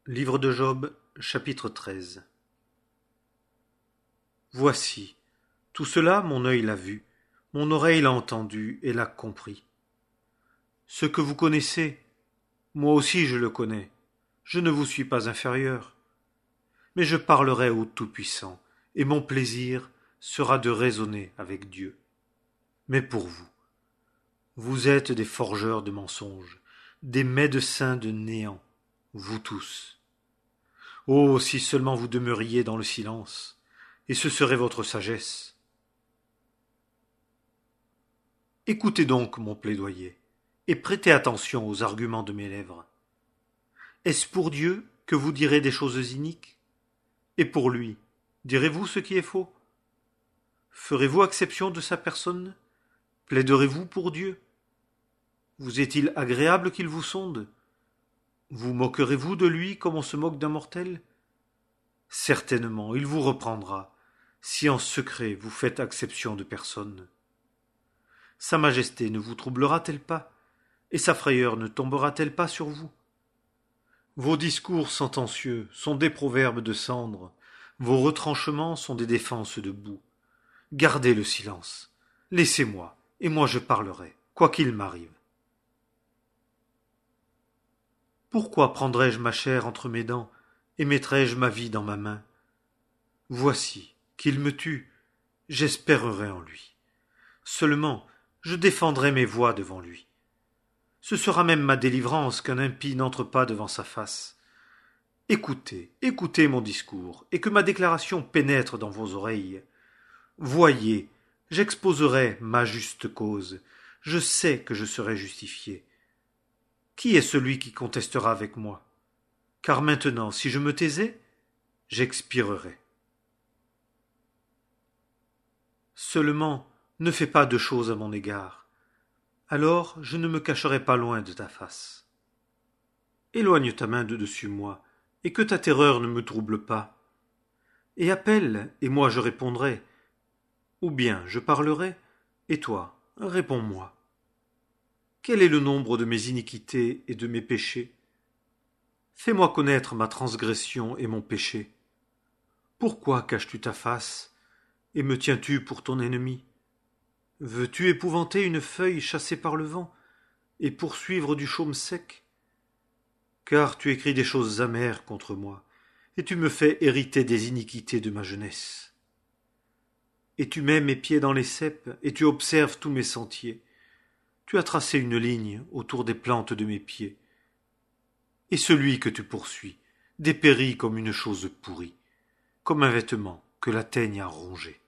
Livre de Job, chapitre 13. Voici, tout cela mon œil l'a vu, mon oreille l'a entendu et l'a compris. Ce que vous connaissez, moi aussi je le connais, je ne vous suis pas inférieur. Mais je parlerai au Tout-Puissant, et mon plaisir sera de raisonner avec Dieu. Mais pour vous, vous êtes des forgeurs de mensonges, des médecins de néant, vous tous. Oh, si seulement vous demeuriez dans le silence, et ce serait votre sagesse. Écoutez donc mon plaidoyer, et prêtez attention aux arguments de mes lèvres. Est-ce pour Dieu que vous direz des choses iniques? Et pour lui, direz-vous ce qui est faux? Ferez-vous exception de sa personne? Plaiderez-vous pour Dieu? Vous est-il agréable qu'il vous sonde? Vous moquerez-vous de lui comme on se moque d'un mortel? Certainement, il vous reprendra, si en secret vous faites exception de personne. Sa majesté ne vous troublera-t-elle pas, et sa frayeur ne tombera-t-elle pas sur vous? Vos discours sentencieux sont des proverbes de cendre, vos retranchements sont des défenses de boue. Gardez le silence, laissez-moi, et moi je parlerai, quoi qu'il m'arrive. Pourquoi prendrais-je ma chair entre mes dents, et mettrais-je ma vie dans ma main? Voici, qu'il me tue, j'espérerai en lui. Seulement, je défendrai mes voix devant lui. Ce sera même ma délivrance qu'un impie n'entre pas devant sa face. Écoutez, écoutez mon discours, et que ma déclaration pénètre dans vos oreilles. Voyez, j'exposerai ma juste cause, je sais que je serai justifié. Qui est celui qui contestera avec moi? Car maintenant, si je me taisais, j'expirerais. Seulement, ne fais pas de choses à mon égard. Alors je ne me cacherai pas loin de ta face. Éloigne ta main de dessus moi, et que ta terreur ne me trouble pas. Et appelle, et moi je répondrai. Ou bien je parlerai, et toi, réponds-moi. Quel est le nombre de mes iniquités et de mes péchés? Fais-moi connaître ma transgression et mon péché. Pourquoi caches-tu ta face, et me tiens-tu pour ton ennemi? Veux-tu épouvanter une feuille chassée par le vent, et poursuivre du chaume sec? Car tu écris des choses amères contre moi, et tu me fais hériter des iniquités de ma jeunesse. Et tu mets mes pieds dans les ceps, et tu observes tous mes sentiers. Tu as tracé une ligne autour des plantes de mes pieds. Et celui que tu poursuis dépérit comme une chose pourrie, comme un vêtement que la teigne a rongé.